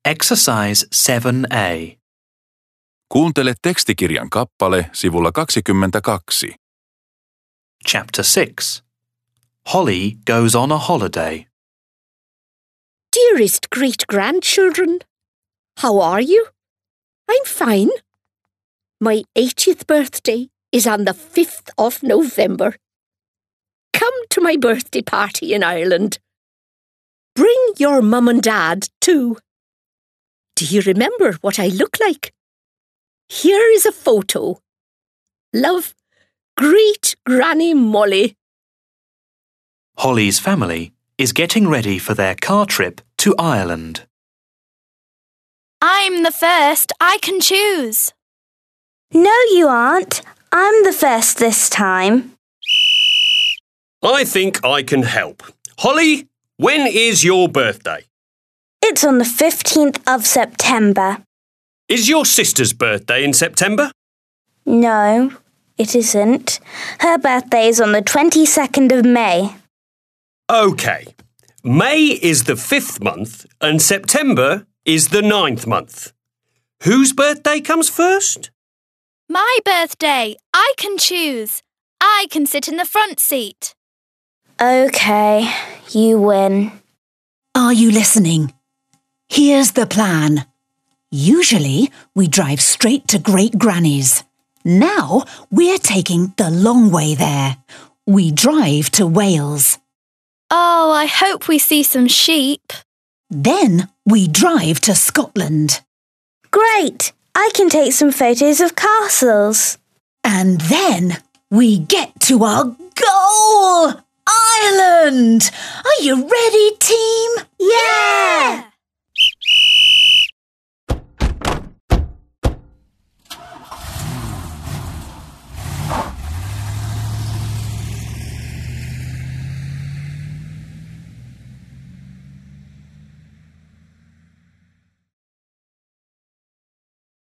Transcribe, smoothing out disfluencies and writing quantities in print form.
Exercise 7a. Kuuntele tekstikirjan kappale sivulla 22. Chapter 6. Holly goes on a holiday. Dearest great-grandchildren, how are you? I'm fine. My 80th birthday is on the 5th of November. Come to my birthday party in Ireland. Bring your mum and dad too. Do you remember what I look like? Here is a photo. Love, Great Granny Molly. Holly's family is getting ready for their car trip to Ireland. I'm the first. I can choose. No, you aren't. I'm the first this time. I think I can help. Holly, when is your birthday? It's on the 15th of September. Is your sister's birthday in September? No, it isn't. Her birthday is on the 22nd of May. OK. May is the 5th month and September is the 9th month. Whose birthday comes first? My birthday. I can choose. I can sit in the front seat. OK, you win. Are you listening? Here's the plan. Usually, we drive straight to Great Granny's. Now, we're taking the long way there. We drive to Wales. Oh, I hope we see some sheep. Then, we drive to Scotland. Great! I can take some photos of castles. And then, we get to our goal! Ireland! Are you ready, team? Yay!